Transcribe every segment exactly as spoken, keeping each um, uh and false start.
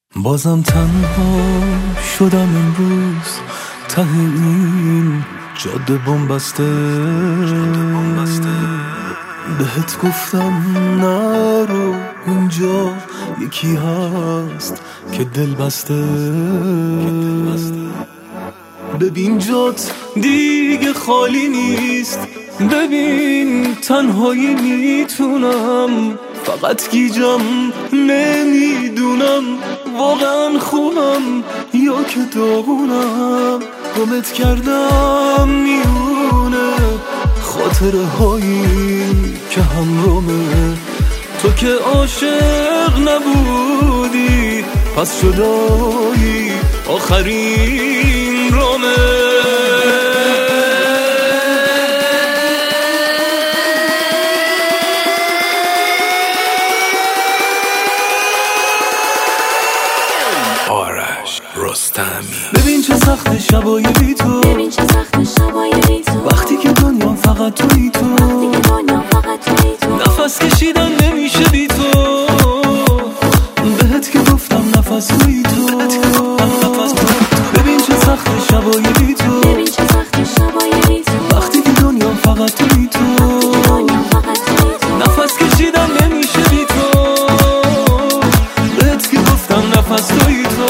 بازم تنها شدم امروز ته این جاده بنبسته. بهت گفتم نرو، اینجا یکی هست که دل بسته. ببین جات دیگه خالی نیست، ببین تنهایی میتونم، فقط گیجم نمیدونم واقعا خوبم یا که داغونم. گمت کردم میونه خاطره هایی که همرامه، تو که عاشق نبودی پس جدایی آخرین رامه. آرش رستمی. ببین چه سخت شبای بی تو، ببین چه سخت شبای بی تو، وقتی که دنیا فقط توی تو، وقتی که دنیا فقط توی تو، نفس کشیدن نمیشه بی تو. بهت که گفتم نفس توی تو. ببین چه سخت شبای بی تو، ببین چه سخت شبای بی تو، وقتی که دنیا فقط توی تو، وقتی که دنیا فقط توی تو، نفس کشیدن نمیشه بی تو. بهت که گفتم نفس توی تو.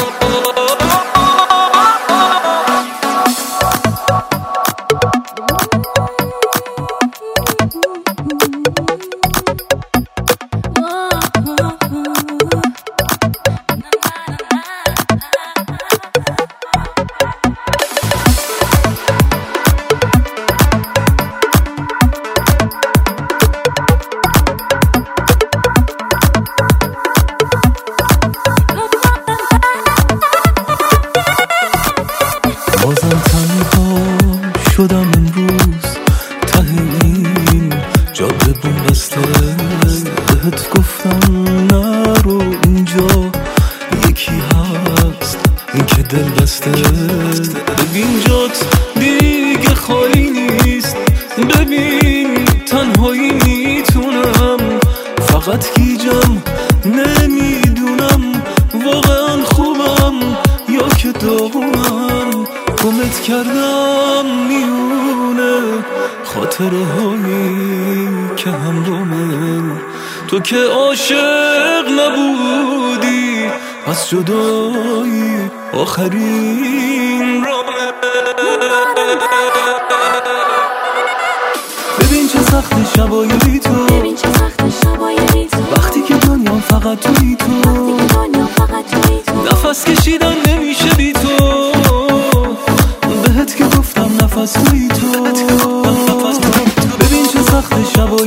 بازم تنها شدم امروز ته این جاده بنبسته. بهت گفتم نرو، اینجا یکی هست این که دل بسته. ببین جات دیگه خالی نیست، ببین تنهایی میتونم، فقط گیجم نمیدونم واقعا خوبم یا که داغونم. گمت کردم میونه خاطره هایی که همرامه، تو که عاشق نبودی پس جدایی آخرین رامه. ببین چه سخت شبای بی تو، ببین چه سخت شبای بی تو، وقتی که دنیا فقط توی تو، وقتی که دنیا فقط توی تو، نفس کشیدن نمیشه بی تو. بهت که گفتم نفس توی تو. ببین چه سخت شبای